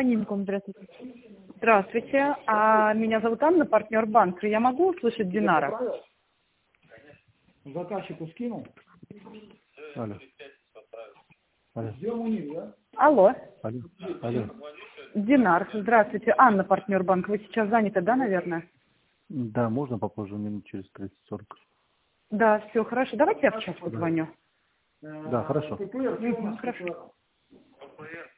Компания здравствуйте. Здравствуйте. Меня зовут Анна, партнер банка. Я могу услышать Динара? Заказчику скинул? Алло. Алло. Ждем у них, да? Алло. Алло. Алло. Динар, здравствуйте. Анна, партнер банка. Вы сейчас заняты, да, наверное? Да, можно попозже, минут через 30-40. Да, все, хорошо. Давайте я в час позвоню. Да, хорошо. Хорошо.